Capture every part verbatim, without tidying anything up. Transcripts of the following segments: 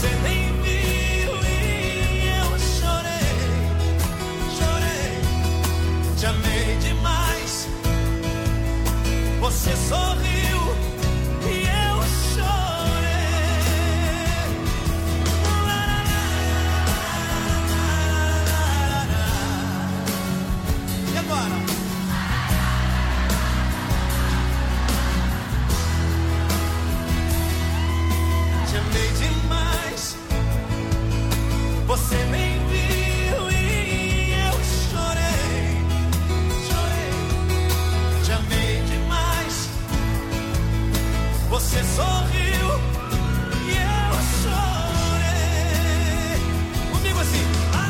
nem viu e eu chorei, chorei. Te amei demais. Você sorriu e eu chorei. E agora? Te amei demais. Você nem viu e eu chorei, chorei. Te amei demais. Você sorriu e eu chorei. Comigo assim.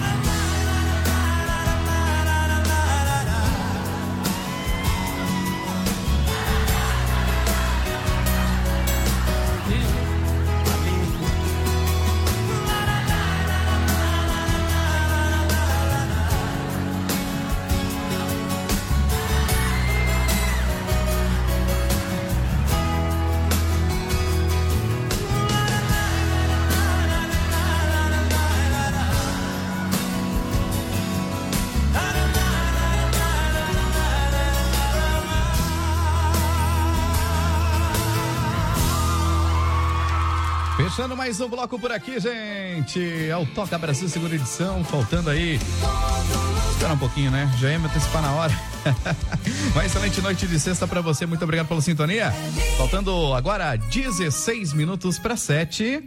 Fechando mais um bloco por aqui, gente. É o Toca Brasil, segunda edição. Faltando aí. Espera um pouquinho, né? Já ia me antecipar na hora. Uma excelente noite de sexta pra você. Muito obrigado pela sintonia. Faltando agora dezesseis minutos para sete.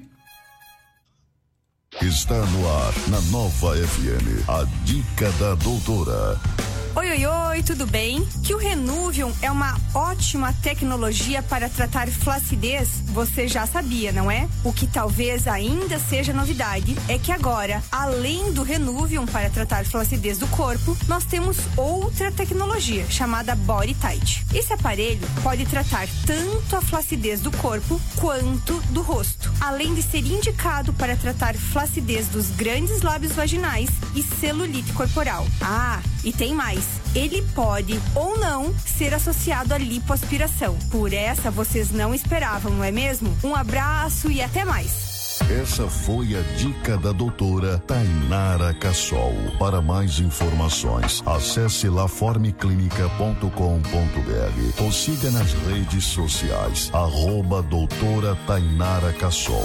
Está no ar, na Nova F M, a Dica da Doutora. Oi, oi, oi, tudo bem? Que o Renuvium é uma ótima tecnologia para tratar flacidez, você já sabia, não é? O que talvez ainda seja novidade é que agora, além do Renuvium para tratar flacidez do corpo, nós temos outra tecnologia chamada Body Tight. Esse aparelho pode tratar tanto a flacidez do corpo quanto do rosto, além de ser indicado para tratar flacidez dos grandes lábios vaginais e celulite corporal. Ah, e tem mais. Ele pode ou não ser associado à lipoaspiração. Por essa vocês não esperavam, não é mesmo? Um abraço e até mais. Essa foi a dica da doutora Tainara Cassol. Para mais informações, acesse laformeclinica ponto com ponto b r ou siga nas redes sociais, arroba doutora Tainara Cassol.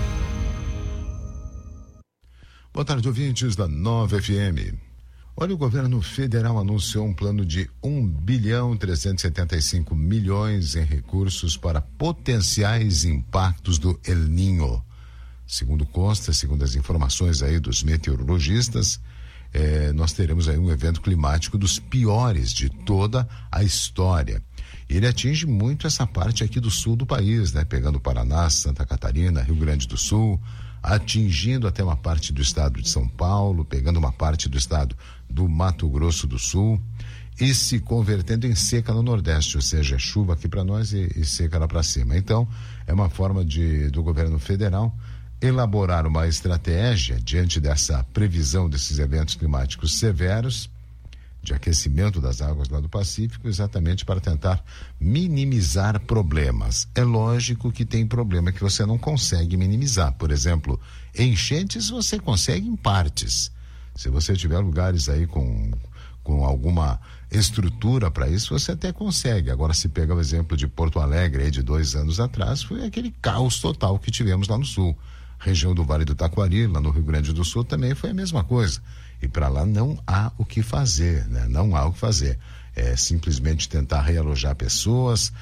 Boa tarde, ouvintes da Nova F M. Olha, o governo federal anunciou um plano de um bilhão trezentos e setenta e cinco milhões em recursos para potenciais impactos do El Niño. Segundo consta, segundo as informações aí dos meteorologistas, eh, nós teremos aí um evento climático dos piores de toda a história. Ele atinge muito essa parte aqui do sul do país, né? Pegando Paraná, Santa Catarina, Rio Grande do Sul, atingindo até uma parte do estado de São Paulo, pegando uma parte do estado do Mato Grosso do Sul e se convertendo em seca no Nordeste, ou seja, chuva aqui para nós e, e seca lá para cima. Então, é uma forma de, do governo federal elaborar uma estratégia diante dessa previsão desses eventos climáticos severos, de aquecimento das águas lá do Pacífico, exatamente para tentar minimizar problemas. É lógico que tem problema que você não consegue minimizar. Por exemplo, enchentes você consegue em partes. Se você tiver lugares aí com, com alguma estrutura para isso, você até consegue. Agora, se pega o exemplo de Porto Alegre aí de dois anos atrás, foi aquele caos total que tivemos lá no sul. Região do Vale do Taquari, lá no Rio Grande do Sul, também foi a mesma coisa. E para lá não há o que fazer, né? Não há o que fazer. É simplesmente tentar realojar pessoas,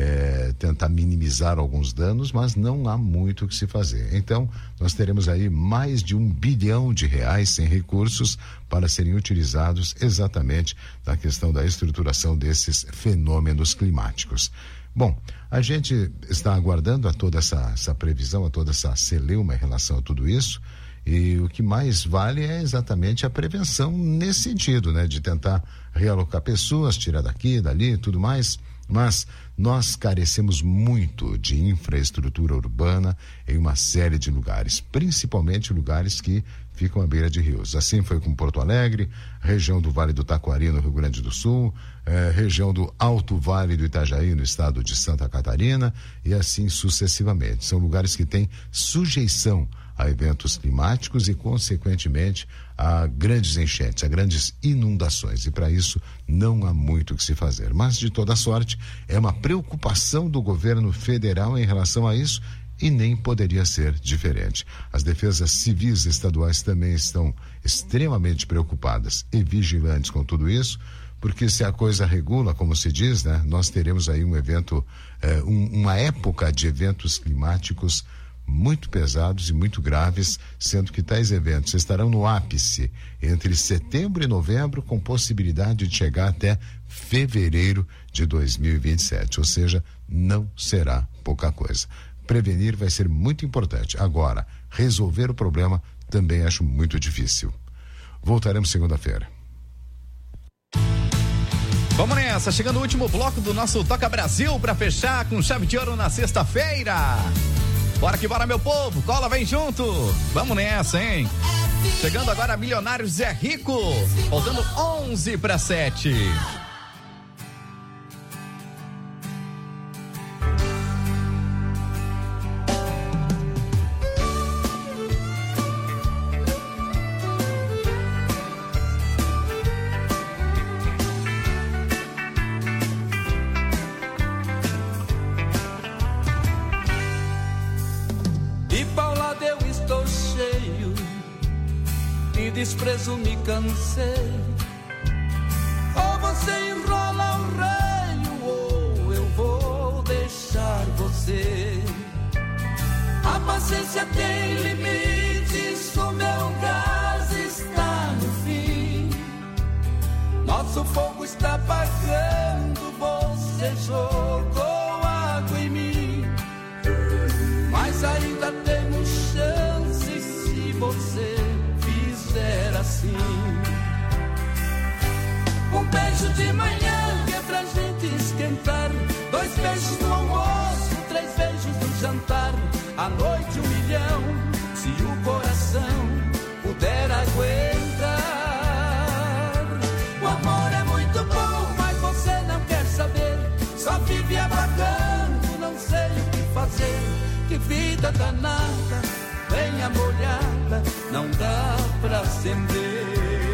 é, tentar minimizar alguns danos, mas não há muito o que se fazer. Então, nós teremos aí mais de um bilhão de reais em recursos para serem utilizados exatamente na questão da estruturação desses fenômenos climáticos. Bom, a gente está aguardando a toda essa, essa previsão, a toda essa celeuma em relação a tudo isso. E o que mais vale é exatamente a prevenção nesse sentido, né? De tentar realocar pessoas, tirar daqui, dali e tudo mais. Mas nós carecemos muito de infraestrutura urbana em uma série de lugares, principalmente lugares que ficam à beira de rios. Assim foi com Porto Alegre, região do Vale do Taquari, no Rio Grande do Sul, eh, região do Alto Vale do Itajaí, no estado de Santa Catarina, e assim sucessivamente. São lugares que têm sujeição a eventos climáticos e, consequentemente, a grandes enchentes, a grandes inundações. E para isso não há muito o que se fazer. Mas, de toda sorte, é uma preocupação do governo federal em relação a isso e nem poderia ser diferente. As defesas civis estaduais também estão extremamente preocupadas e vigilantes com tudo isso, porque se a coisa regula, como se diz, né, nós teremos aí um evento, eh, um, uma época de eventos climáticos muito pesados e muito graves, sendo que tais eventos estarão no ápice entre setembro e novembro, com possibilidade de chegar até fevereiro de dois mil e vinte e sete, ou seja, não será pouca coisa. Prevenir vai ser muito importante. Agora, resolver o problema também acho muito difícil. Voltaremos segunda-feira. Vamos nessa, chegando o último bloco do nosso Toca Brasil para fechar com chave de ouro na sexta-feira. Bora que bora, meu povo, cola, vem junto. Vamos nessa, hein? Chegando agora Milionários Zé Rico, faltando onze para sete. Desprezo me cansei. Ou você enrola o reio, ou eu vou deixar você. A paciência tem limites, o meu gás está no fim. Nosso fogo está apagando, você jogou água em mim. Mas ainda temos chance se você era assim. Um beijo de manhã que é pra gente esquentar. Dois beijos no almoço, três beijos no jantar. À noite um milhão, se o coração puder aguentar. O amor é muito bom, mas você não quer saber. Só vive abagando, não sei o que fazer. Que vida danada, venha molhada, não dá pra acender.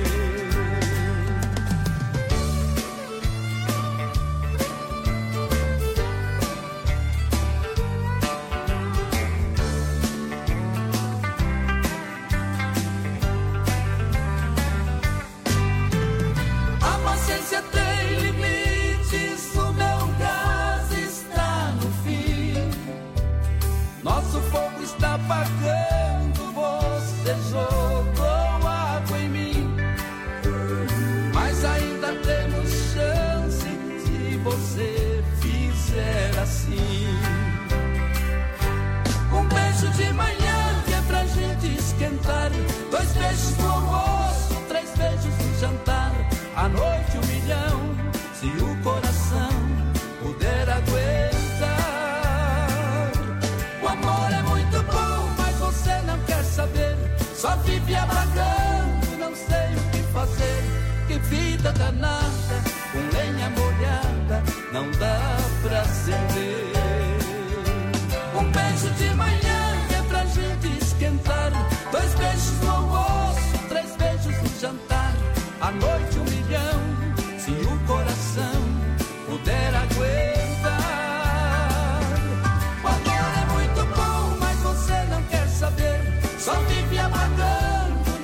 A paciência tem limites, o meu gás está no fim. Nosso fogo está apagando, você jogou água em mim. Mas ainda temos chance se você fizer assim. Um beijo de manhã que é pra gente esquentar. Dois beijos no almoço, três beijos no jantar. À noite um milhão, se o coração puder aguentar. O amor é muito bom, mas você não quer saber. Só vive abagando, não sei o que fazer. Que vida danada, com lenha molhada, não dá pra acender. Um beijo de manhã que é pra gente esquentar. Dois beijos no almoço, três beijos no jantar. À noite um milhão, se o coração puder aguentar. O amor é muito bom, mas você não quer saber. Só vive abagando,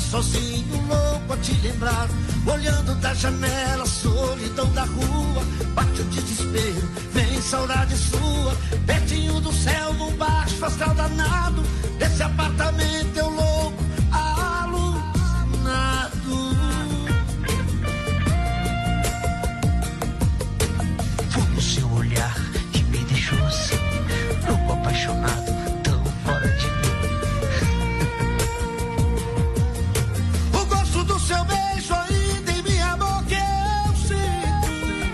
sozinho, louco a te lembrar. Olhando da janela, solidão da rua. Bate o desespero, vem saudade sua. Pertinho do céu, num baixo astral danado. Desse apartamento eu louco, alucinado. Foi o seu olhar que me deixou assim, louco, apaixonado, tão fora de mim. O gosto do seu beijo ainda em minha boca eu sinto.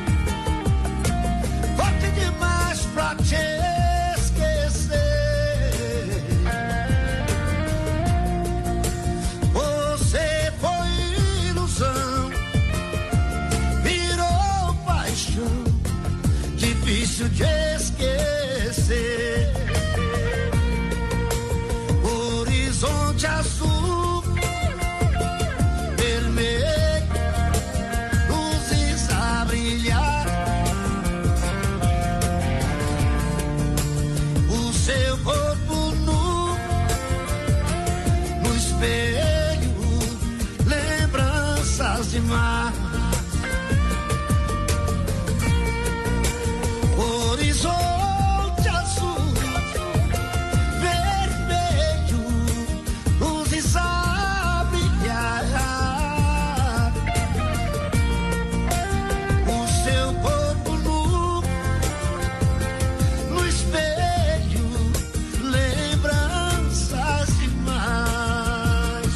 Forte demais pra te esquecer. Você foi ilusão, virou paixão, difícil de esquecer. Horizonte azul, vermelho, luzes a brilhar. O seu corpo nu, no espelho, lembranças de mar. Horizonte azul, vermelho, luzes a brilhar. O seu corpo nu, no espelho, lembranças demais.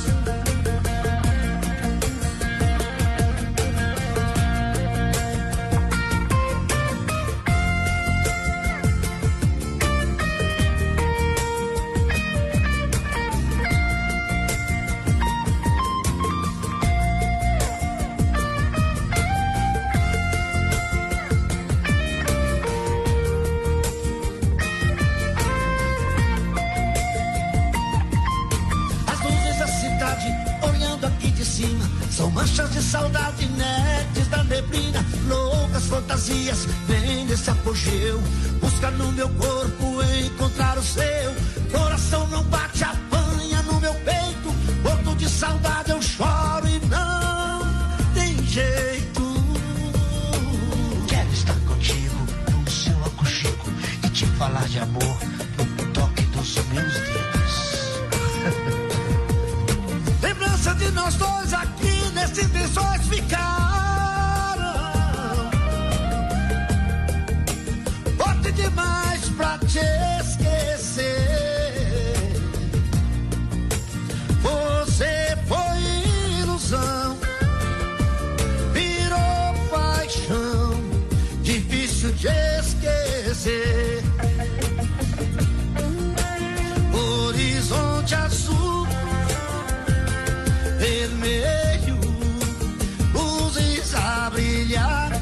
As luzes da cidade, olhando aqui de cima, são manchas de saudade, netes da neblina. Loucas fantasias, vem desse apogeu. Busca no meu corpo encontrar o seu. Coração não bate, apanha no meu peito. Morto de saudade eu choro e não tem jeito. Quero estar contigo no seu aconchego e te falar de amor no toque dos meus dedos. Lembrança de nós dois aqui nesses lençóis ficaram. Forte demais pra te esquecer. Você foi ilusão, virou paixão, difícil de esquecer. Horizonte azul, vermelho, luzes a brilhar.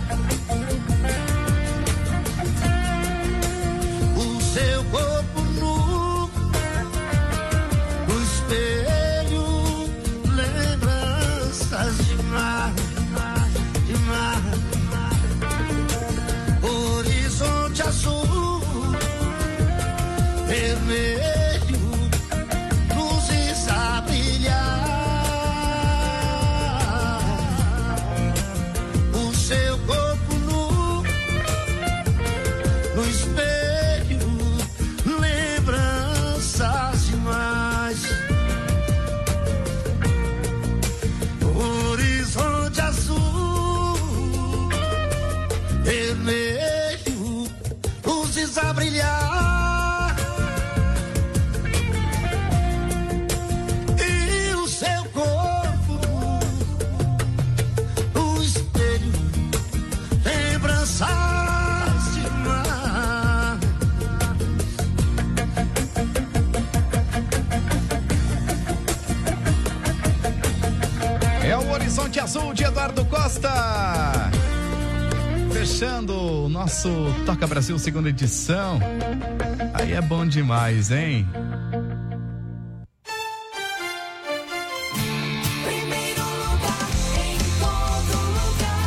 O seu corpo nu, no espelho, lembranças de mar, de mar. Horizonte azul, vermelho, luzes a brilhar. O seu corpo nu, no espelho, lembranças demais. Horizonte azul, vermelho, luzes a brilhar. E o seu corpo no espelho, lembranças de mar. É o Horizonte Azul de Eduardo Costa. Fechando o nosso Toca Brasil segunda edição. Aí é bom demais, hein? Primeiro lugar em todo lugar.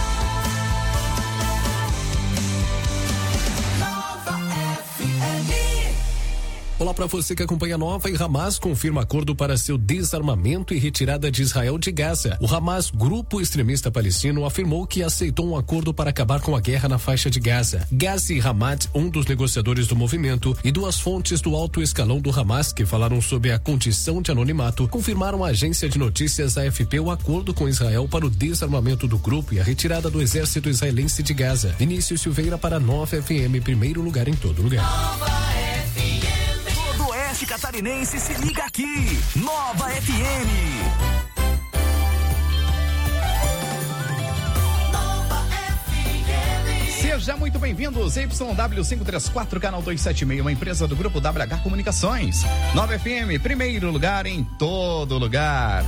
Nova F M. Olá, Olá para você que acompanha a Nova. E Hamas confirma acordo para seu desarmamento e retirada de Israel de Gaza. O Hamas, grupo extremista palestino, afirmou que aceitou um acordo para acabar com a guerra na faixa de Gaza. Ghazi Hamad, um dos negociadores do movimento, e duas fontes do alto escalão do Hamas que falaram sobre a condição de anonimato, confirmaram à agência de notícias A F P o acordo com Israel para o desarmamento do grupo e a retirada do exército israelense de Gaza. Vinícius Silveira para Nova F M, primeiro lugar em todo lugar. Todo oeste catarinense se liga aqui. Nova F M. Seja muito bem-vindo, Y W quinhentos e trinta e quatro, canal duzentos e setenta e seis, uma empresa do grupo W H Comunicações. Nova F M, primeiro lugar em todo lugar.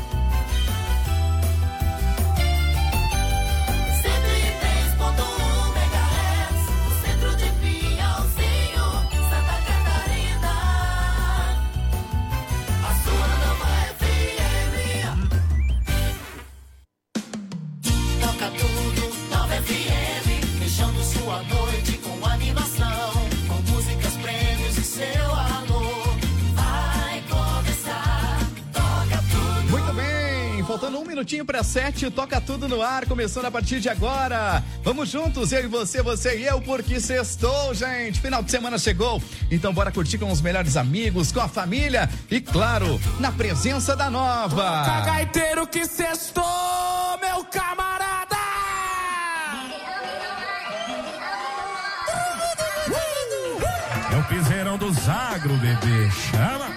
Faltando um minutinho para sete, toca tudo no ar, começando a partir de agora. Vamos juntos, eu e você, você e eu, porque sextou, gente. Final de semana chegou, então bora curtir com os melhores amigos, com a família e, claro, na presença da Nova. Cagaiteiro que sextou, meu camarada! É o piseirão do Zagro, bebê. Chama!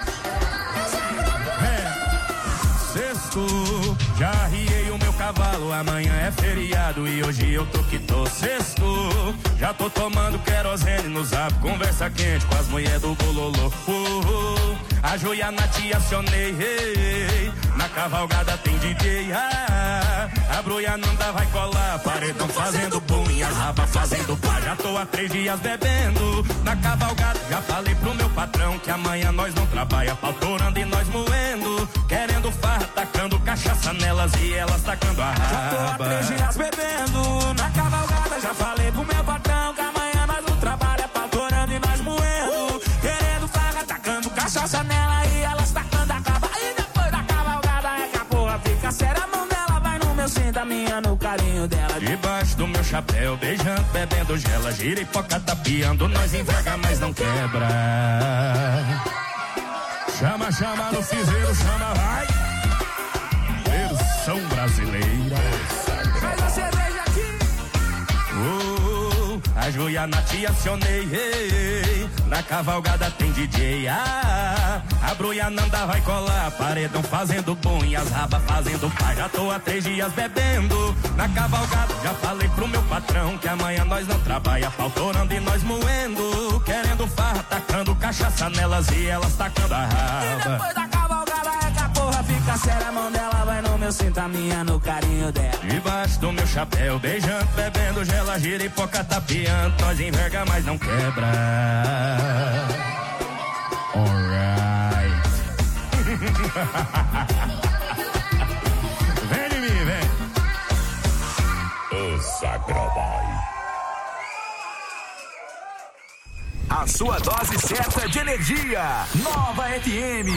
Já arriei o meu cavalo, amanhã é feriado e hoje eu tô que tô sexto. Já tô tomando querosene no zap, conversa quente com as mulheres do bololô. Uh, uh, a joia na tia acionei, hey, hey. Na cavalgada tem D J, ah, a broiananda vai colar, paredão fazendo boom e as rabas fazendo pá. Já tô há três dias bebendo, na cavalgada já falei pro meu patrão que amanhã nós não trabalha, pautorando e nós moendo, querendo farra, tacando cachaça nelas e elas tacando a raba. Já tô há três dias bebendo, na cavalgada já falei pro meu patrão que amanhã nós não trabalha, pautorando e nós moendo, querendo farra, tacando cachaça nela e elas tacando a raba. E depois da cavalgada é que a porra fica séria, a mão dela vai no meu cinto, a minha no carinho dela. Debaixo do meu chapéu, beijando, bebendo gela, giripoca tapeando, nós enverga, mas não quebra. Chama, chama no fizeiro, chama, vai. Versão brasileira. Faz a cerveja aqui. Oh, a joia na tia acionei, hey, hey. Na cavalgada tem D J, ah, a broiananda vai colar, paredão fazendo bom e as rabas fazendo pá. Já tô há três dias bebendo, na cavalgada já falei pro meu patrão que amanhã nós não trabalha, pautorando e nós moendo, querendo farra, tacando cachaça nelas e elas tacando a raba. E depois da cavalgada é que a porra fica séria, a mão dela vai no meu cinto, a minha no carinho dela. Debaixo do meu chapéu, beijando, bebendo gela, giripoca tapeando, nós enverga, mas não quebra. Alright. Vem de mim, vem. O Sagroboy. A sua dose certa de energia. Nova F M.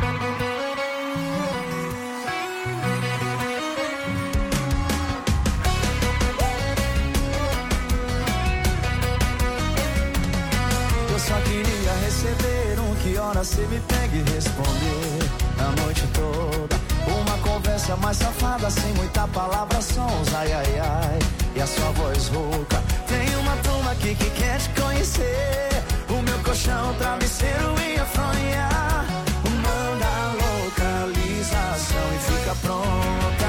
Eu só queria receber um que hora cê me pega e responder a noite toda. Uma conversa mais safada, sem muita palavra, sons, ai, ai, ai. E a sua voz rouca. Tem uma turma aqui que quer te conhecer. O meu colchão, travesseiro e a fronha. Manda a localização e fica pronta.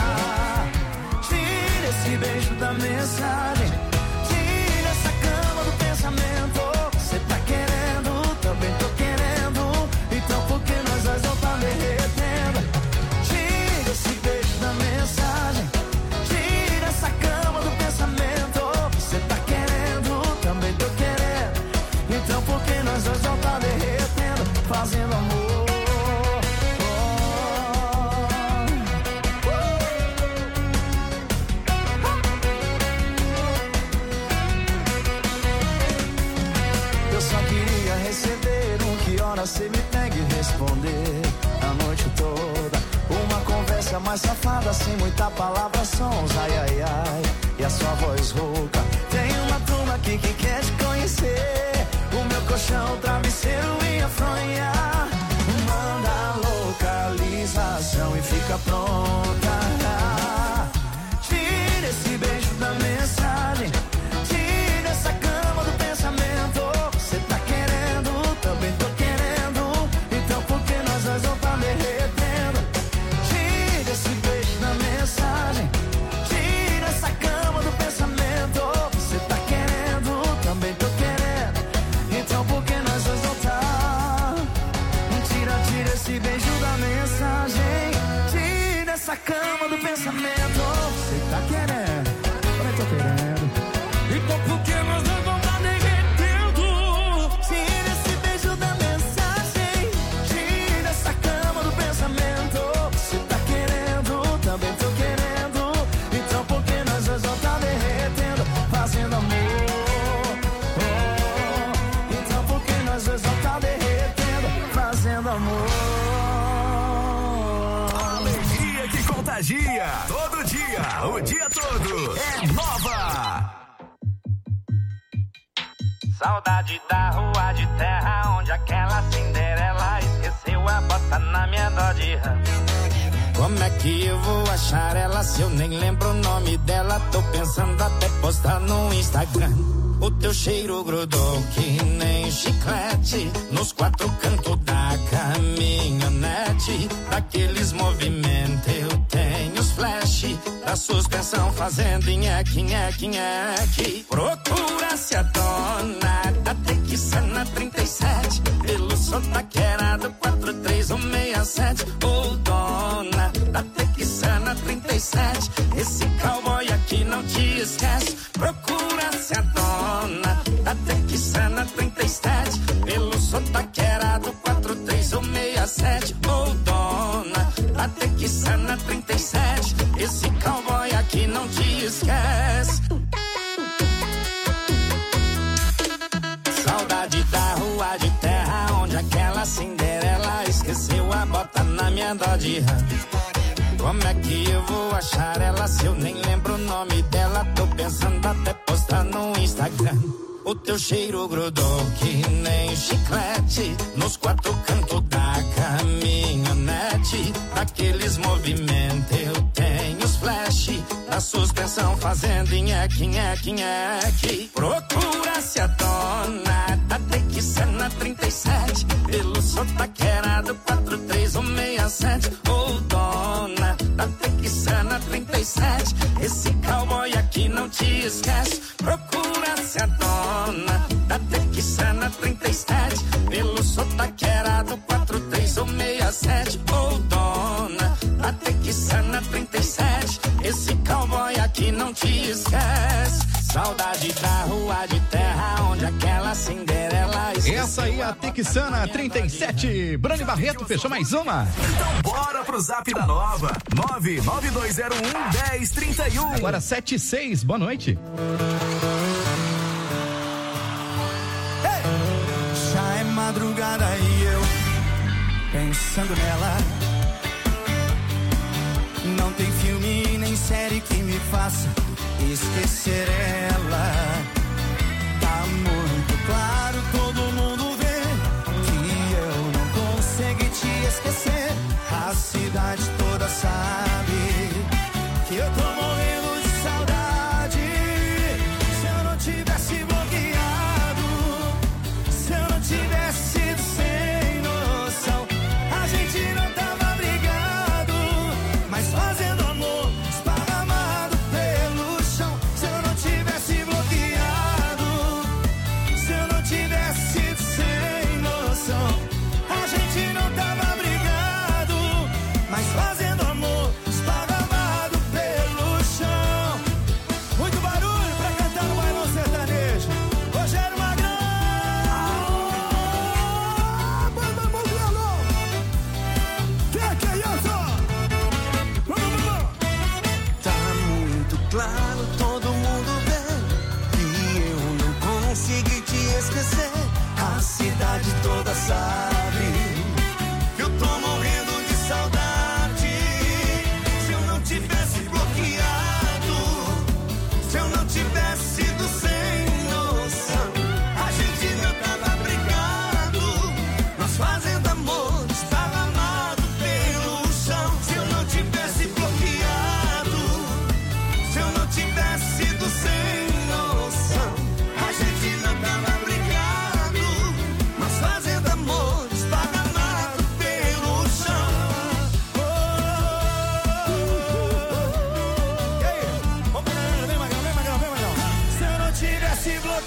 Tira esse beijo da mensagem. Tira essa cama do pensamento. Cê tá querendo, também tô querendo. Então por que nós dois não tá derretendo? Tira esse beijo da mensagem. Tira essa cama do pensamento. Cê tá querendo, também tô querendo. Então por que nós dois não tá derretendo? Fazendo amor. Oh, conversa mais safada, sem muita palavra, sons, ai, ai, ai. E a sua voz rouca. Tem uma turma aqui que quer te conhecer. O meu colchão, travesseiro e a fronha. Manda a localização e fica pronta. Tira esse beijo da mensagem. Tira essa cama do pensamento. Você tá querendo, também tô querendo. Então por que nós dois não tá derretendo? Tira esse beijo da mensagem. Tira essa cama do pensamento. Você tá querendo, também tô querendo. Então por que nós dois não tá? Tira, tira esse beijo da mensagem. Tira essa cama do pensamento. Você tá querendo, também tô querendo. Então por que nós dois não tá derretendo? Tira esse beijo da mensagem. Tira essa cama do pensamento. Você tá querendo, também tô querendo. Então por que nós dois não tá derretendo? Fazendo amor. Oh, então por que nós dois não tá derretendo? Fazendo amor. Alegria que contagia. Todo dia, o dia todo. É Nova. Saudade da rua de terra, onde aquela Cinderela esqueceu a bota na minha Dodge Ram. Como é que eu vou achar ela se eu nem lembro o nome dela? Tô pensando até postar no Instagram. O teu cheiro grudou que nem chiclete nos quatro cantos da caminhonete. Daqueles movimentos eu tenho os flash da suspensão fazendo nheque, nheque, nheque. Procura-se a dona da Texana trinta e sete pelo sotaqueirado quatro três um seis sete. Ô dona da Texana trinta e sete, esse cowboy aqui não te esquece. Procura-se a dona da Texana trinta e sete pelo sotaqueirado quatro três um seis sete. Ô dona da Texana trinta e sete, esse cowboy aqui não te esquece. Saudade da rua de terra, onde aquela Cinderela esqueceu a bota na minha Dodge Ram. Como é que eu vou achar ela se eu nem lembro o nome dela? Tô pensando até postar no Instagram. O teu cheiro grudou que nem chiclete nos quatro cantos da caminhonete. Daqueles movimentos eu tenho os flash da suspensão fazendo nheque, nheque, nheque. Procura-se a dona da Texana trinta e sete pelo sotaqueirado quatro três um seis sete. Ô dona da Texana trinta e sete, esse cowboy aqui não te esquece. Procura-se a dona da Texana trinta e sete pelo sotaqueirado quatro três um seis sete. Ô dona da Texana trinta e sete, esse cowboy aqui não te esquece. Saudade da rua de terra, onde aquela Cinderela esqueceu. Essa aí é a Texana trinta e sete. Brani Barreto, fechou mais uma. Então bora pro zap da Nova. nove nove dois zero um, um zero três um. Agora sete e seis, boa noite. Hey! Já é madrugada e eu pensando nela. Não tem filme nem série que me faça esquecer ela. Tá muito claro, todo mundo vê que eu não consegui te esquecer. A cidade toda sabe que eu tô morrendo de saudade. Se eu não tivesse bloqueado, se eu não tivesse sido sem noção, a gente não tava brigado, mas fazendo amor esparramado pelo chão. Se eu não tivesse bloqueado, se eu não tivesse sido sem noção, a gente não tava brigado, mas fazendo amor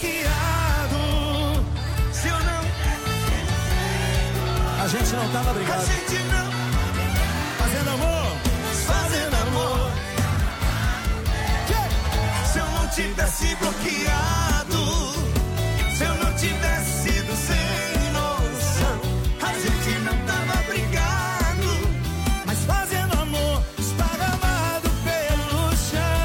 bloqueado. Se eu não... A gente não tava brigado. A gente não... Fazendo amor, fazendo amor. Se eu não tivesse bloqueado, se eu não tivesse sido sem noção, a gente não tava brigado, mas fazendo amor, esparramado pelo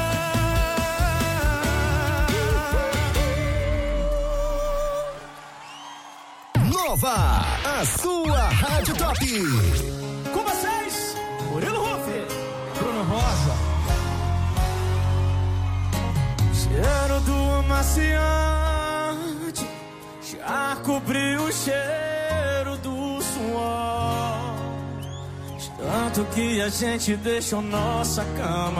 chão. Nova, a sua Rádio Top. Com vocês, Murilo Rufi, Bruno Rosa. Cheiro do amaciante já cobriu o cheiro do suor, de tanto que a gente deixou nossa cama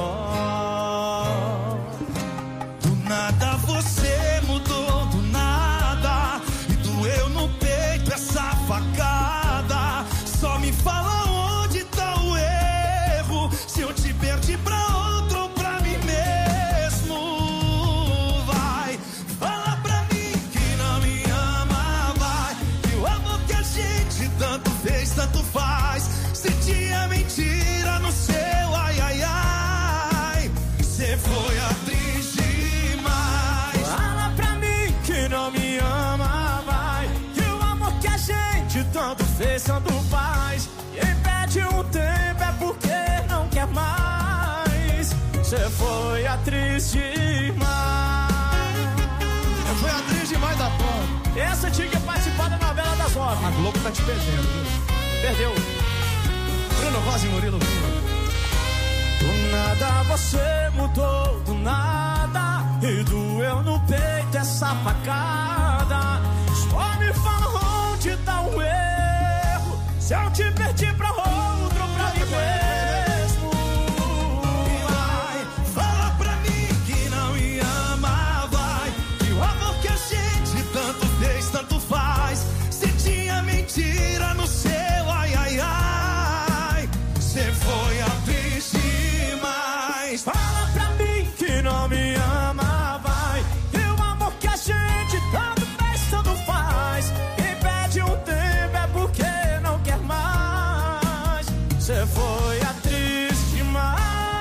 só. Do nada você mudou, do nada, e doeu no peito essa facada. Só me fala onde tá o erro, se eu te perdi pra outro ou pra mim mesmo. Vai, fala pra mim que não me ama, vai, que o amor que a gente tanto fez, tanto faz. Se tinha mentira no seu ai, ai, ai, cê foi atriz demais. Fala pra mim que não me ama, vai, que o amor que a gente tanto fez, tanto faz. Quem pede um tempo é porque não quer mais. Cê foi atriz demais. Eu fui atriz demais da porra. Essa tinha que participar da novela das nove. A Globo tá te perdendo, viu? Perdeu. Bruno Rosa e Murilo Rufi. Do nada você mudou, do nada, e doeu no peito essa facada. Só me fala onde tá o erro, se eu te perdi pra outro, pra mim mesmo. Vai, fala pra mim que não me ama, vai, que o amor que a gente tanto fez, tanto faz. Se tinha mentira no seu ai, ai, ai, cê foi atriz demais. Fala pra mim que não me ama, vai, que o amor que a gente tanto fez, tanto faz. Quem pede um tempo é porque não quer mais. Cê foi atriz demais.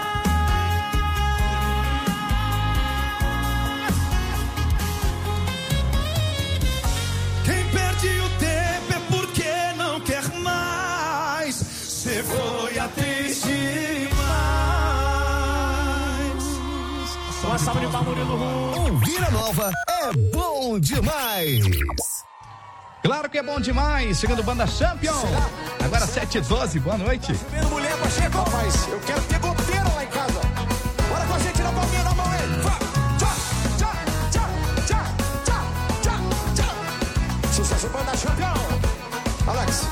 Quem perde o tempo é porque não quer mais. Cê foi atriz demais. Uma salva de palmas, Murilo Rufi. Ouvir a Nova é bom demais. Claro que é bom demais. Chegando Banda Champion. Agora sete e doze, boa noite. Vendo mulher pra chegar, rapaz. Eu quero ter goteira lá em casa. Bora com a gente na palminha da mão aí. Vá, tchá, tchá, tchá, tchá, tchá, tchá, tchá. Sucesso Banda Champion. Alex.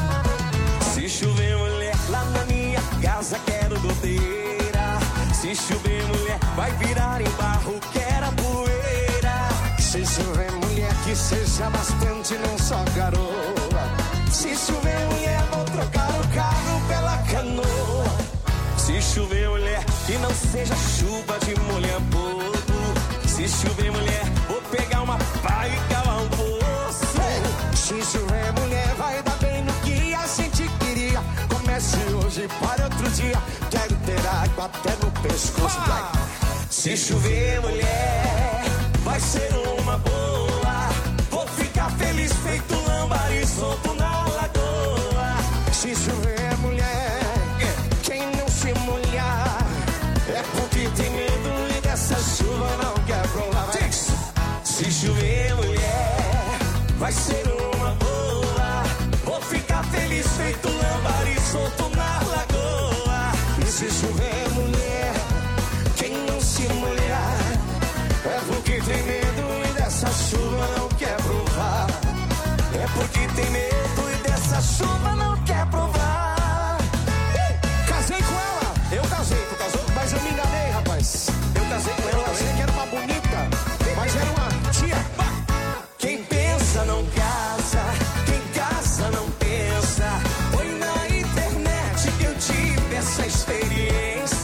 Se chover mulher lá na minha casa, quero goteira. Se chover mulher, vai virar em barro, quero poeira. Se chover mulher, que seja bastante, não só garoa. Se chover mulher, vou trocar o carro pela canoa. Se chover mulher, que não seja chuva de molhar pouco. Se chover mulher, vou pegar uma pá e cavar um poço. Se chover mulher, vai dar bem no que a gente queria. Comece hoje para outro dia. Quero ter água até no pescoço. Ah! Se chover mulher, vai ser uma boa. Vou ficar feliz feito lambari solto na lagoa. Se chover mulher, quem não se molhar é porque tem medo e dessa chuva não quer provar. Se chover mulher, vai ser uma boa. Vou ficar feliz feito lambari solto na lagoa. E se chover mulher, quem não se molhar é porque tem medo e dessa chuva não quer provar. É porque tem medo e dessa chuva não quer provar. Casei com ela, eu casei, tu casou? Mas eu me enganei, rapaz. Eu casei com ela, eu achei que era uma bonita, mas era uma tia. Quem pensa não casa, quem casa não pensa. Foi na internet que eu tive essa experiência.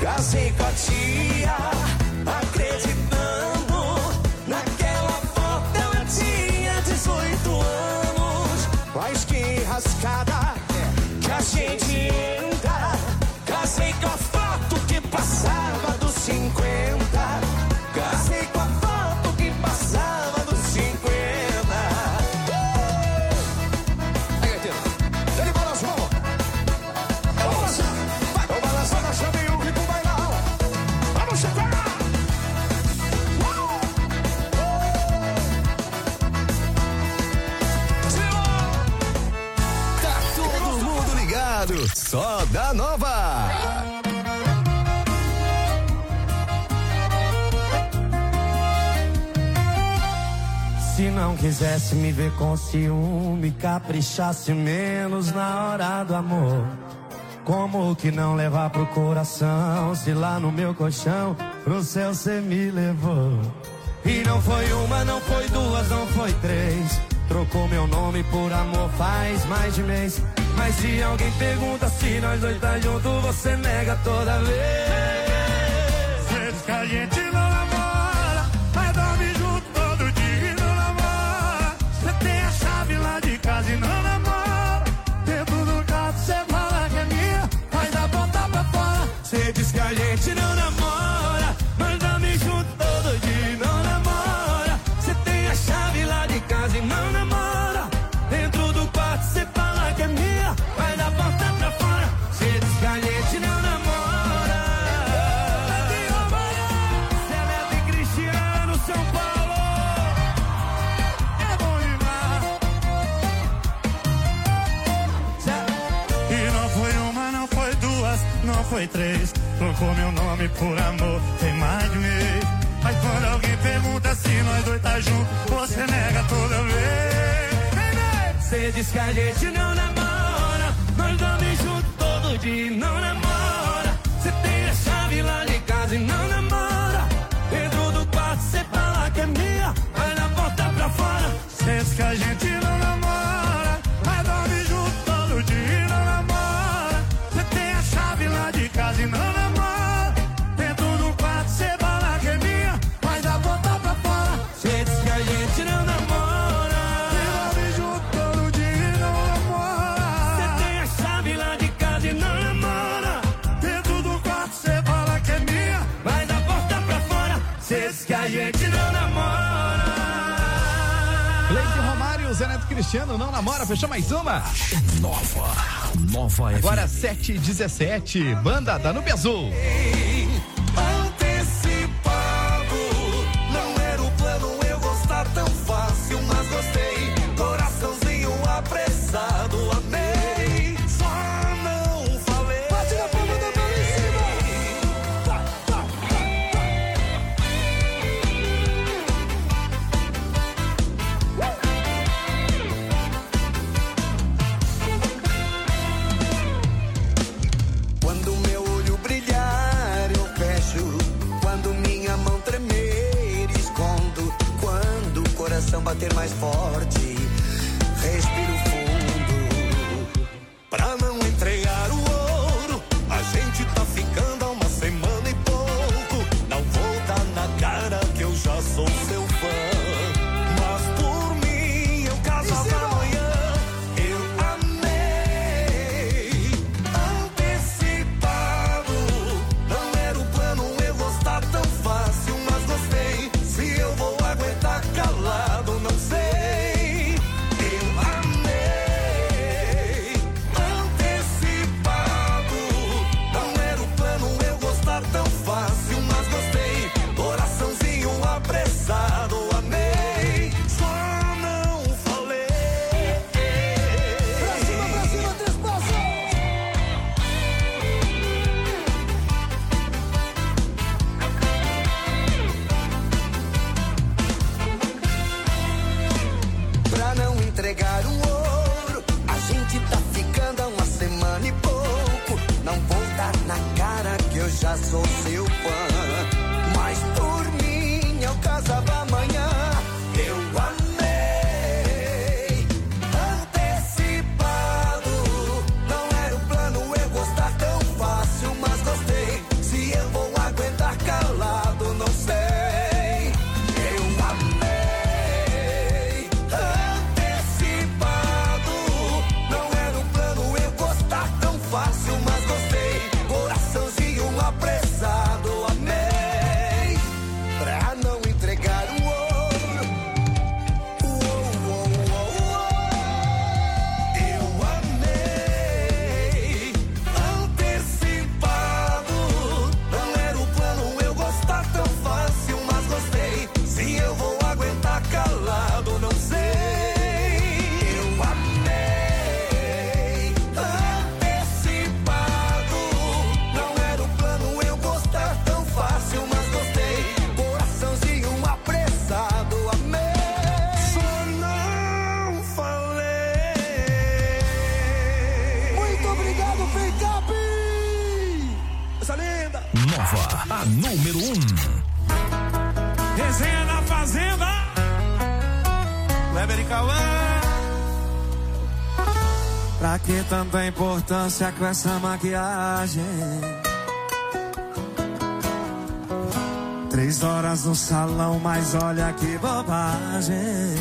Casei com a tia, acreditando naquela foto. Ela tinha dezoito anos. Mas que rascada que a gente entra. Casei com a foto que passava dos cinquenta. Casei com a foto que passava dos cinquenta. Aí, gaiteiro, ele balança, vamos. Vamos balançar. Vamos balançar na chave e o ritmo vai lá. Vamos chegar. Tá todo mundo ligado, só da Nova. Se não quisesse me ver com ciúme, caprichasse menos na hora do amor. Como que não levar pro coração, se lá no meu colchão, pro céu cê me levou. E não foi uma, não foi duas, não foi três. Trocou meu nome por amor faz mais de mês. Mas se alguém pergunta se nós dois tá junto, você nega toda vez. Cê diz que a gente não namora, mas dorme junto todo dia e não namora. Cê tem a chave lá de casa e não namora. Dentro do carro cê fala que é minha, faz a porta pra fora. Cê diz que a gente não namora, mas dorme junto todo dia e não namora. Cê tem a chave lá de casa e não namora. Dentro do quarto cê fala que é minha, vai da porta pra fora. Cê diz que a gente não namora. Cê é Neto e Cristiano, São Paulo. É bom demais. Cê... E não foi uma, não foi duas, não foi três. Trocou meu nome por amor, tem mais de mês. Mas quando alguém pergunta se nós dois tá junto, você nega toda vez. Cê diz que a gente não namora, nós dormimos junto todo dia e não namora. Cê tem a chave lá de casa e não namora. Dentro do quarto cê fala que é minha, vai na porta pra fora. Cê diz que a gente não namora, mas dorme junto todo dia e não namora. Cê tem a chave lá de casa e não namora. Dentro do quarto cê fala que é minha, vai da porta pra fora. Cê diz que a gente não namora. Que a gente não namora. Leite Romário, Zé Neto Cristiano, não namora, fechou mais uma. Nova, Nova Agora sete e dezessete, banda Danúbio Azul. Antecipado, não era o plano eu gostar tão fácil, mas gostei. Coraçãozinho apressado, amei. Só não falei. Bate na palma da mão em cima. Quando meu olho brilhar, eu fecho. Quando minha mão tremer, escondo. Quando o coração bater mais forte, respiro fundo. Pra não entregar o ouro, a gente tá ficando há uma semana e pouco. Não vou dar na cara que eu já sou seu fã. Mas por mim eu casava amanhã. Eu amei. Antecipado, não era o plano eu gostar tão fácil, mas gostei. Se eu vou aguentar calado, não sei. Eu amei. Antecipado, não era o plano eu gostar tão fácil, mas gostei. Coraçãozinho apressado, amei. Só não falei. Pra cima, pra cima, três passos. Pra não entregar o ouro, a gente tá ficando há uma semana e pouco. Não vou dar na cara que eu já sou seu fã. Mas por mim eu casava amanhã. Eu amei. Antecipado, não era o plano eu gostar tão fácil, mas gostei. Se eu Coisa linda. Nova, a número um. Resenha na Fazenda. Kleber e Cauã. Pra que tanta importância com essa maquiagem? Três horas no salão, mas olha que bobagem.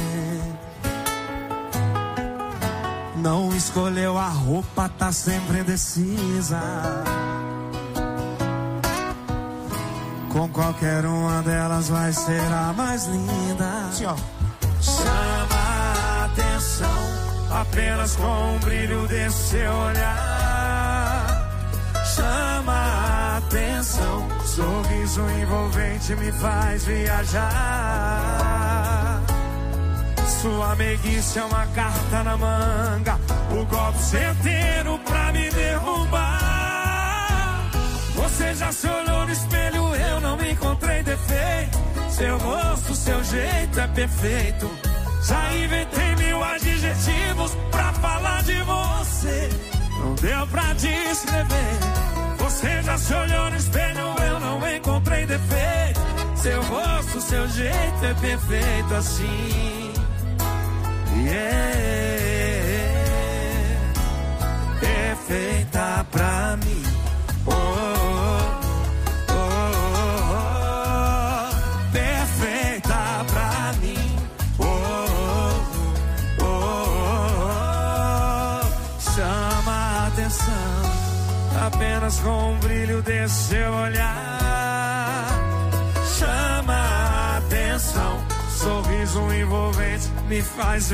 Não escolheu a roupa, tá sempre indecisa. Com qualquer uma delas vai ser a mais linda. Sim, ó. Chama a atenção apenas com o brilho desse seu olhar. Chama a atenção, sorriso envolvente me faz viajar. Sua meiguice é uma carta na manga, o golpe certeiro pra me derrubar. Você já se olhou no espelho, eu não encontrei defeito. Seu rosto, seu jeito é perfeito. Já inventei mil adjetivos pra falar de você. Não deu pra descrever. Você já se olhou no espelho, eu não encontrei defeito. Seu rosto, seu jeito é perfeito assim. Yeah. Perfeita pra mim. Oh, oh, oh, oh, oh. Perfeita pra mim. Oh, oh, oh, oh. Chama a atenção apenas com o brilho desse seu olhar. Chama a atenção, sorriso envolvente me faz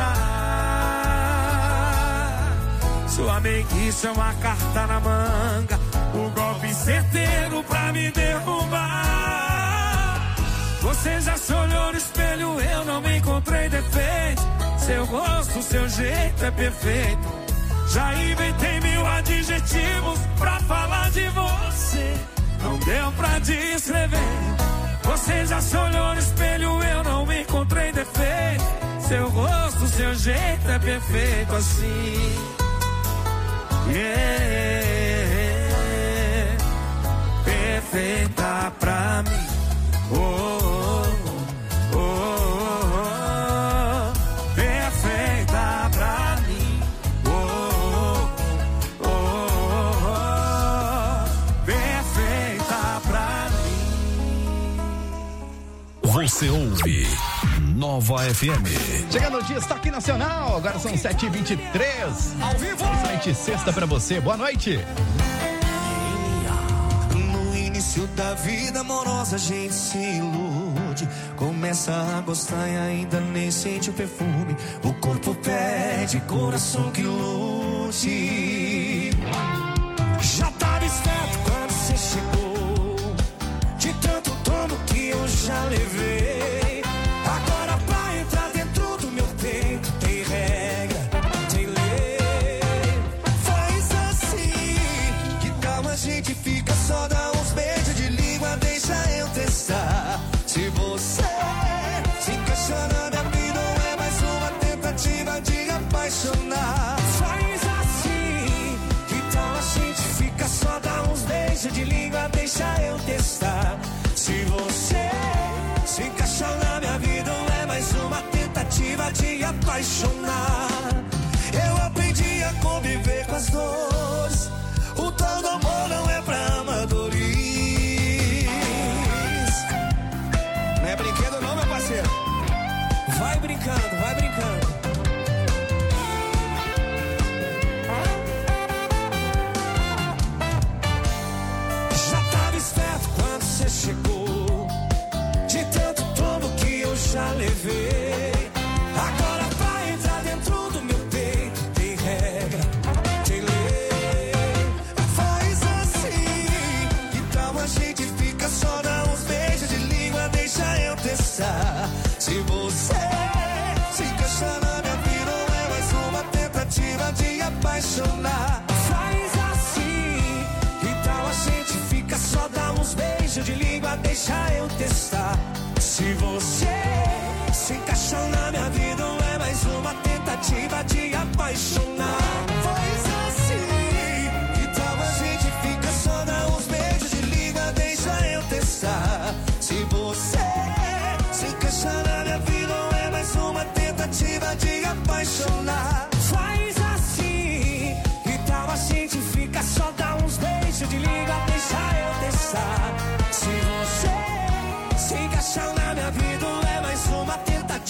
viajar. Sua meiguice é uma carta na manga, o golpe certeiro pra me derrubar. Você já se olhou no espelho, eu não me encontrei defeito. Seu rosto, seu jeito é perfeito. Já inventei mil adjetivos pra falar de você. Não deu pra descrever. Você já se olhou no espelho, eu não me encontrei defeito. Seu rosto, seu jeito é perfeito assim. Yeah. Perfeita pra mim. Oh, oh, oh, oh, oh. Perfeita pra mim. Oh, oh, oh, oh. Perfeita pra mim. Você ouve Nova F M. Chegando o Destaque Nacional, agora são sete e vinte e três. Ao vivo. Excelente sexta pra você, boa noite. No início da vida amorosa a gente se ilude. Começa a gostar e ainda nem sente o perfume. O corpo pede, coração que lute. Já tava esperto quando você chegou. De tanto tomo que eu já levei. Agora pra entrar dentro do meu peito tem regra, tem lei. Faz assim, que tal a gente fica só dá uns beijos de língua, deixa eu testar. Se você se encaixar na minha vida, não é mais uma tentativa de apaixonar. Faz assim, que tal a gente fica só dá uns beijos de língua, deixa eu testar. Se você se encaixar na minha vida, não é mais uma tentativa de apaixonar. Eu aprendi a conviver com as dores. O tal do amor não é pra amadores. Não é brinquedo não, meu parceiro. Vai brincando, vai brincando. Já tava esperto quando você chegou. De tanto tombo que eu já levei. Agora pra entrar dentro do meu peito tem regra, tem lei. Faz assim, que tal a gente fica só dá uns beijos de língua, deixa eu testar. Se você se encaixar na minha vida, não é mais uma tentativa de apaixonar. Faz assim, que tal a gente fica só dá uns beijos de língua, deixa eu testar. Se você se encaixar na minha vida, não é mais uma tentativa de apaixonar. Faz assim, que tal a gente fica só dá uns beijos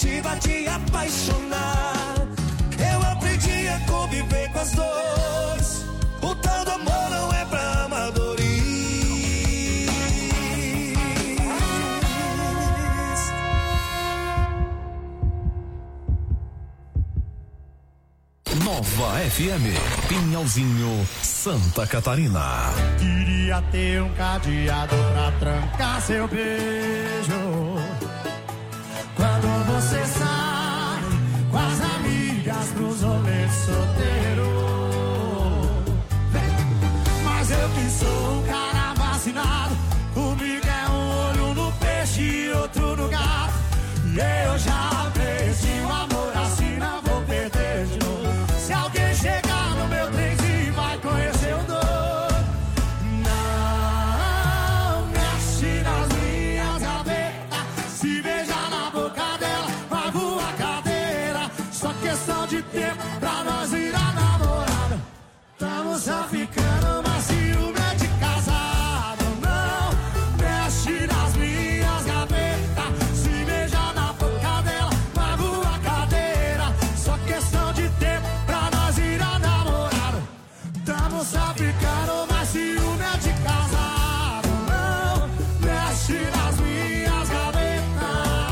motiva a te apaixonar. Eu aprendi a conviver com as dores. O tal do amor não é pra amadores. Nova F M, Pinhalzinho, Santa Catarina. Queria ter um cadeado pra trancar seu beijo. Quando você sai com as amigas pros rolês solteiro. Mas eu que sou um cara vacinado, comigo é um olho no peixe e outro no gato. E eu já perdi o amor assim, não vou perder de novo. Se alguém chegar no meu trenzinho vai conhecer o dono. Não mexe nas minhas gavetas, se beijar na boca dela vai voar cadeira. Só questão de tempo pra nós virar namorada. Tamo só ficando, mas ciúme é de casado. Não mexe nas minhas gavetas, se beijar na boca dela vai voar cadeira. Só questão de tempo pra nós virar namorado. Tamo só ficando, mas ciúme é de casado. Não mexe nas minhas gavetas.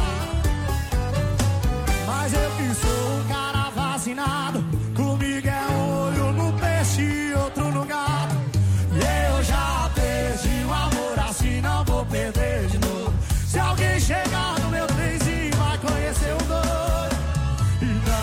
Mas eu que sou um cara vacinado, comigo é um olho no peixe e outro no gato. E eu já perdi o amor assim, não vou perder de novo. Se alguém chegar no meu trenzinho vai conhecer o dono. E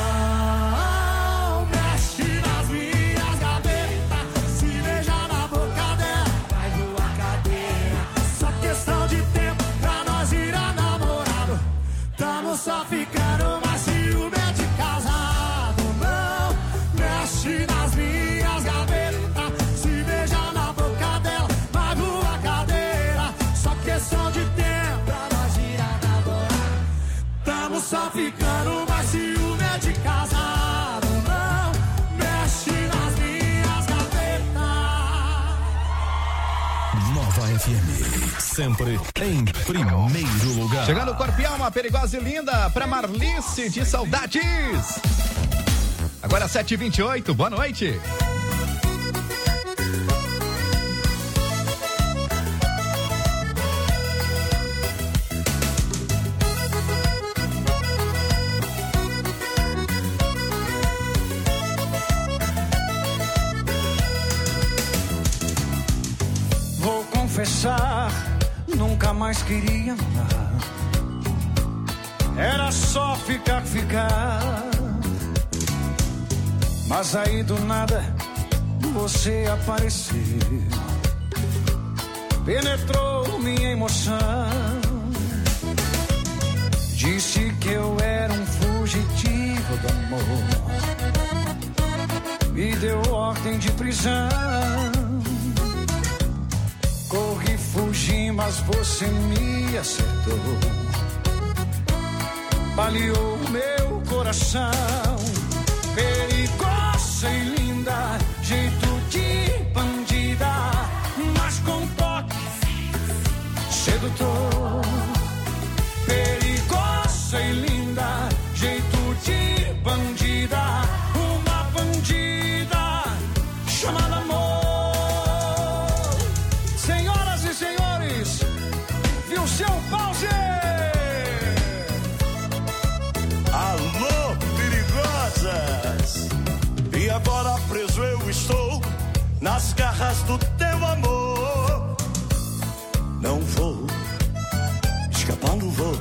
não mexe nas minhas gavetas, se beijar na boca dela vai voar cadeira. Só questão de tempo pra nós virar namorado. Tamo só ficando, mas ciúme é de casado. Não mexe nas minhas gavetas, se beijar na boca dela vai voar cadeira. Só questão de tempo pra nós virar namorado. Tamo só ficando, mas ciúme é de casado. Não mexe nas minhas gavetas. Nova F M, sempre em primeiro lugar. Chegando o Corpo e Alma, perigosa e linda, pra Marlice de Saudades. Agora sete e vinte e oito, boa noite. Vou confessar, nunca mais queria amar. Era só ficar, ficar. Mas aí do nada você apareceu, penetrou minha emoção. Disse que eu era um fugitivo do amor, me deu ordem de prisão. Corri, fugi, mas você me acertou, baleou meu coração. Perigosa e linda, jeito de bandida, mas com toque sedutor. Perigosa e linda, jeito de bandida, uma bandida chamada amor. Senhoras e senhores, viu seu pause? Alô, perigosas! E agora preso eu estou nas garras do teu amor. Não vou escapar, não vou.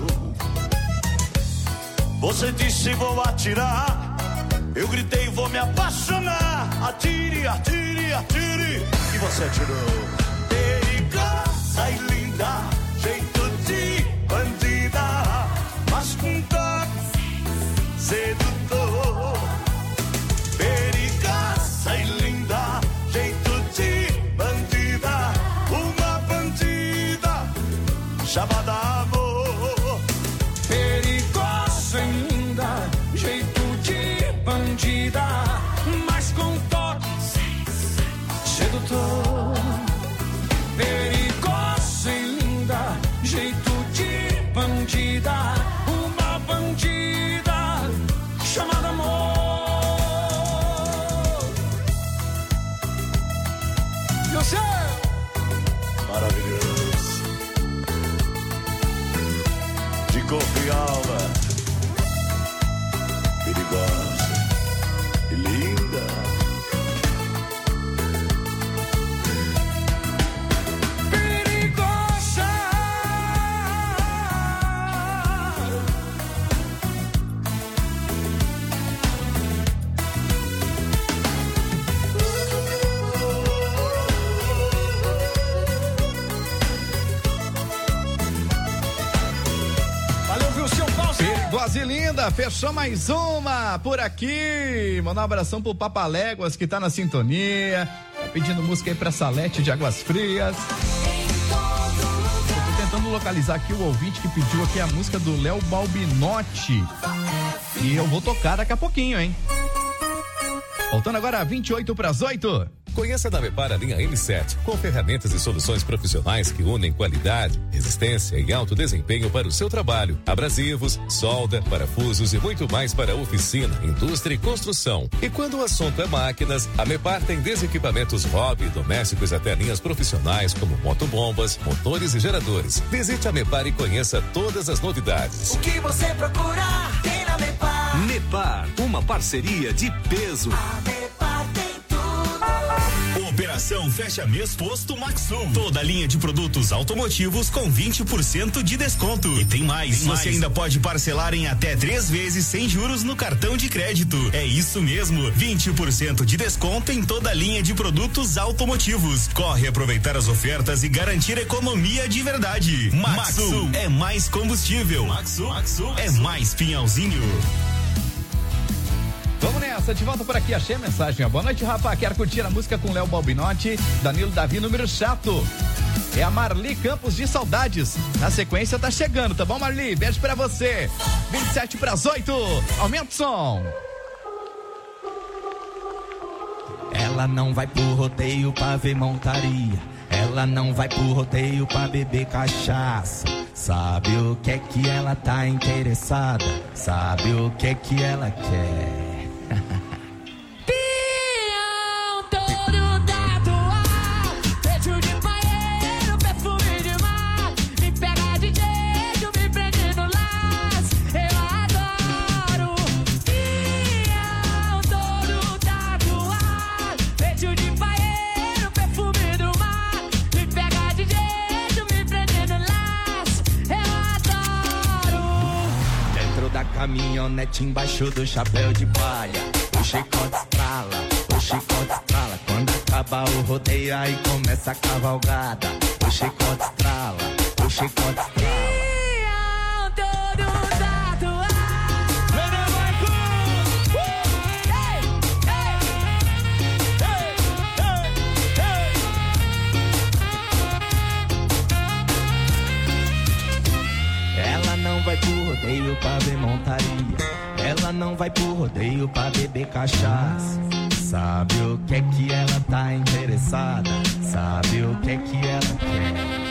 Você disse vou atirar, eu gritei vou me apaixonar. Atire, atire, atire, e você atirou. Perigosa e linda, jeito de bandida, mas com toque sedutor. Perigosa e linda, jeito de bandida, uma bandida chamada amor. Perigosa e linda, jeito de bandida, mas com toque sedutor. Perigosa e linda, jeito de bandida, uma bandida maravilhoso, de corpo e alma, perigosa e linda. Perigosa e linda, fechou mais uma por aqui. Mandar um abração pro Papaléguas que tá na sintonia. Tá pedindo música aí pra Salete de Águas Frias. Eu tô tentando localizar aqui o ouvinte que pediu aqui a música do Léo Balbinotti. E eu vou tocar daqui a pouquinho, hein? Voltando agora, vinte e oito para as oito. Conheça da Mepar a linha M sete, com ferramentas e soluções profissionais que unem qualidade, resistência e alto desempenho para o seu trabalho. Abrasivos, solda, parafusos e muito mais para oficina, indústria e construção. E quando o assunto é máquinas, a Mepar tem desde equipamentos hobby e domésticos até linhas profissionais como motobombas, motores e geradores. Visite a Mepar e conheça todas as novidades. O que você procurar tem na Mepar. Mepar, uma parceria de peso. A Mepar tem Operação Fecha Mês Posto Maxum. Toda a linha de produtos automotivos com vinte por cento de desconto. E tem mais, tem você mais. Ainda pode parcelar em até três vezes sem juros no cartão de crédito. É isso mesmo, vinte por cento de desconto em toda a linha de produtos automotivos. Corre aproveitar as ofertas e garantir economia de verdade. Maxum, Maxum é mais combustível. Maxum, Maxum é mais pinhalzinho. Vamos nessa, de volta por aqui, achei a mensagem. Boa noite, Rafa, quero curtir a música com Léo Balbinotti, Danilo Davi, número chato. É a Marli Campos de Saudades. Na sequência tá chegando, tá bom, Marli? Beijo pra você. vinte e sete para as oito, aumenta o som. Ela não vai pro rodeio pra ver montaria. Ela não vai pro rodeio pra beber cachaça. Sabe o que é que ela tá interessada? Sabe o que é que ela quer? Pião todo tatuado, peito de paeiro, perfume de mar. Me pega de jeito, me prende no laço, eu adoro. Pião todo tatuado, peito de paeiro, perfume do mar. Me pega de jeito, me prende no laço, eu adoro. Dentro da caminhonete, embaixo do chapéu de palha, o chicote estrala, o chicote estrala. Quando acaba o rodeio, aí começa a cavalgada. O chicote estrala, o chicote estrala. Pião todo tatuado. Ela não vai pro rodeio pra ver montaria. Ela não vai pro rodeio pra beber cachaça. Sabe o que é que ela tá interessada? Sabe o que é que ela quer?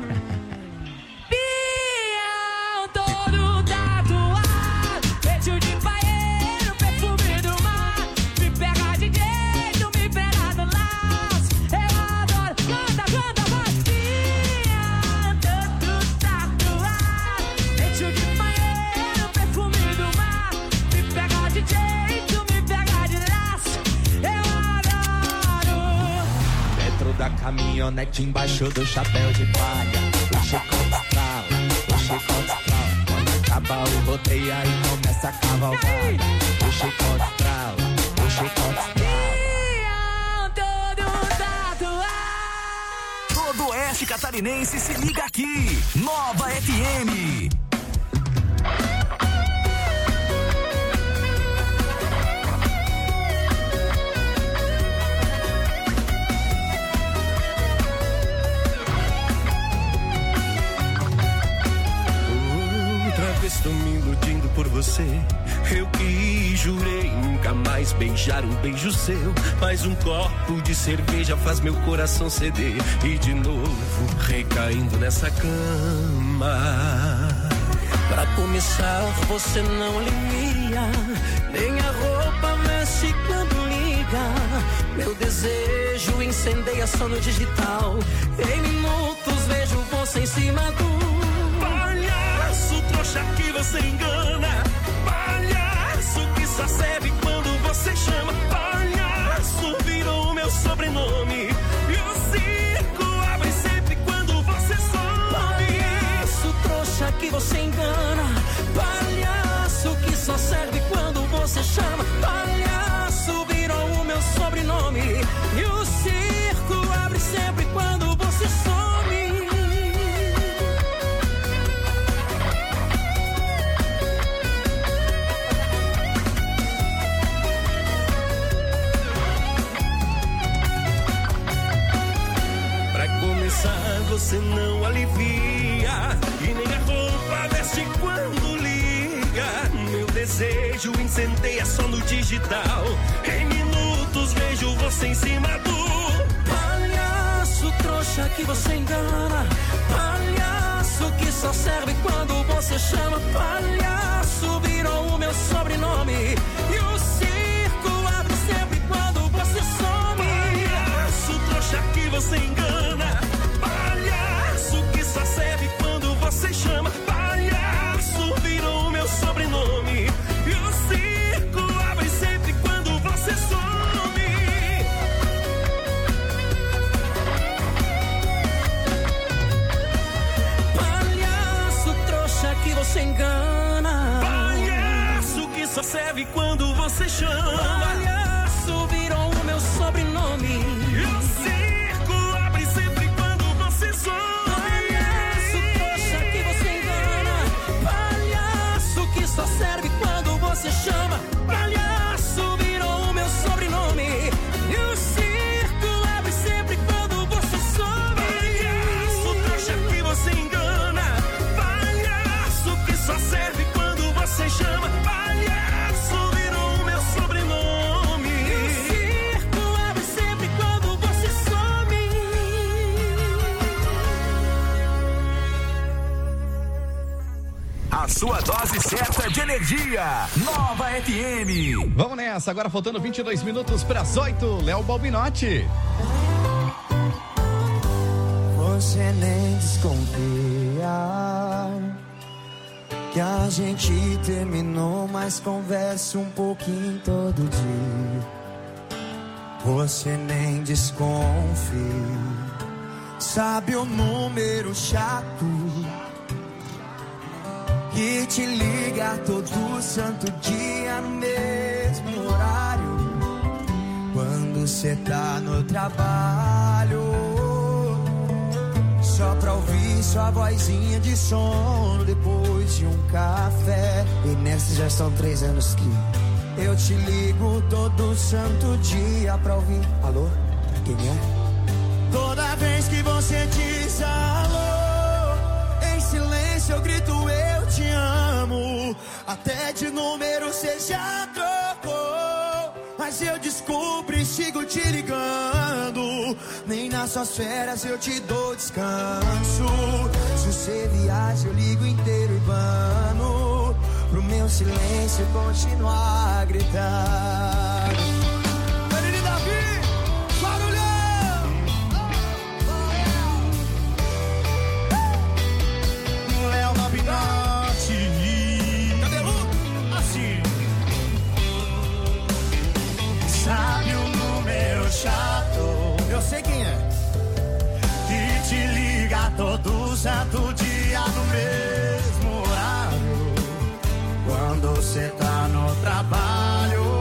Pião todo tatuado, peito de paeiro, perfume do mar. Me pega de jeito, me pega no laço, eu adoro. Canta, canta, vai. Pião todo tatuado, peito de paeiro, perfume do mar. Me pega de jeito, me pega de laço, eu adoro. Dentro da caminhonete, embaixo do chapéu de palha, o chicote estrala, o chicote estrala. Quando acaba o rodeio, aí começa a cavalgada. O chicote estrala, o chicote estrala. Pião todo tatuado. Todo oeste catarinense se liga aqui. Nova F M. Outra vez tô me iludindo por você. Eu que jurei nunca mais beijar um beijo seu. Mas um copo de cerveja faz meu coração ceder. E de novo recaindo nessa cama. Pra começar, você não alivia, nem a roupa mexe quando liga. Meu desejo incendeia só no digital. Em minutos você engana. Palhaço que só serve quando você chama. Palhaço virou o meu sobrenome. E o circo abre sempre quando você some. Palhaço trouxa que você engana. Palhaço que só serve quando você chama. Palhaço virou o meu sobrenome. E o circo abre sempre quando você some. Você não alivia e nem a roupa veste quando liga. Meu desejo incendeia só no digital. Em minutos vejo você em cima do palhaço trouxa que você engana. Palhaço que só serve quando você chama. Palhaço virou o meu sobrenome. E o circo abre sempre quando você some. Palhaço trouxa que você engana. Palhaço que só serve quando você chama. Palhaço virou o meu sobrenome. E o circo abre sempre quando você some. Palhaço trouxa que você engana. Palhaço que só serve quando você chama. Palhaço virou o meu sobrenome. E o circo abre sempre quando você some. Palhaço trouxa que você engana. Palhaço que só serve quando você chama. Palhaço virou o meu sobrenome. E o circo abre sempre quando você some. Palhaço trouxa que você engana. Palhaço que só serve quando você chama. Palhaço virou o meu sobrenome. E o circo abre sempre quando você some. A sua dose certa de energia. Nova F M. Vamos nessa, agora faltando vinte e dois minutos para as oito. Léo Balbinotti. Você nem desconfia que a gente terminou, mas conversa um pouquinho todo dia. Você nem desconfia, sabe o número chato que te liga todo santo dia no mesmo horário, quando cê tá no trabalho, só pra ouvir sua vozinha de sono depois de um café. E nessa já são três anos que eu te ligo todo santo dia pra ouvir. Alô? Quem é? Toda vez que você diz alô, em silêncio eu grito eu te amo. Até de número cê já trocou, mas eu descubro e sigo te ligando. Nem nas suas férias eu te dou descanso. Se você viaja eu ligo inteiro urbano, pro meu silêncio continuar a gritar. Menino Davi, barulhão! Léo Balbinotti, cabeludo, assim. Sabe o número chato? Eu sei quem é. Que te liga todo santo dia no mesmo horário, quando cê tá no trabalho,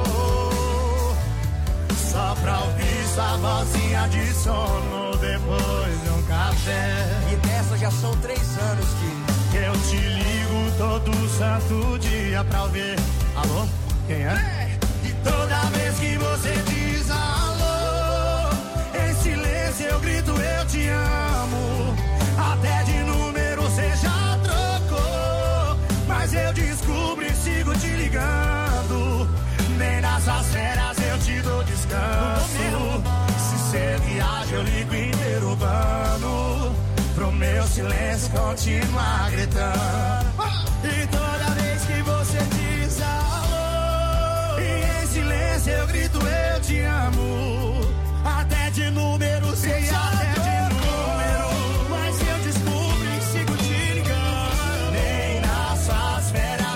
só pra ouvir sua vozinha de sono depois de um café. E dessa já são três anos que eu te ligo todo santo dia pra ouvir. Alô? Quem é? E toda vez que você diz alô, em silêncio eu grito eu te amo. Até de número cê já trocou, mas eu descubro e sigo te ligando. Nem nas suas férias eu te dou descanso. Se cê viaja eu ligo inteiro urbano, pro meu silêncio continuar gritando. E toda vez que você diz alô, e em silêncio eu grito eu te amo. Até de número cê já trocou, mas eu descubro e sigo te ligando. Nem nas suas férias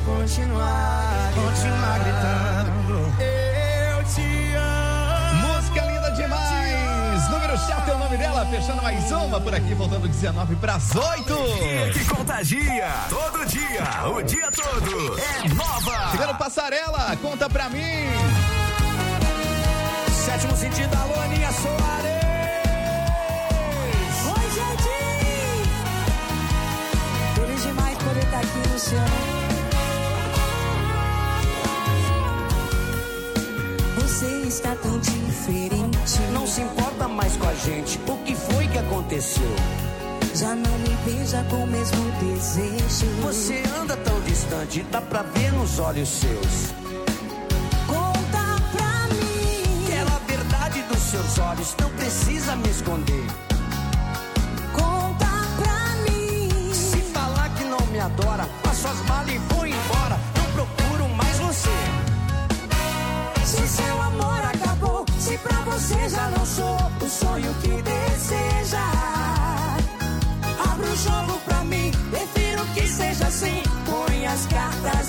continuar, continuar gritando. Eu te amo. Música linda demais. Número certo é o nome dela. Fechando mais uma por aqui, voltando dezenove para as oito. Que contagia. Todo dia, o dia todo. É nova. Chegando Passarela, conta pra mim. Sétimo sentido, alô, Aninha Soares. Oi, gente. Feliz demais poder estar aqui no céu. Você está tão diferente. Não se importa mais com a gente. O que foi que aconteceu? Já não me beija com o mesmo desejo. Você anda tão distante, dá pra ver nos olhos seus. Conta pra mim. Quero a verdade dos seus olhos, não precisa me esconder. Conta pra mim. Se falar que não me adora, faço as malas e vou embora. Não procuro mais você. Se seu amor acabou, se pra você já não sou o sonho que deseja, abre o jogo pra mim, prefiro que seja assim. Põe as cartas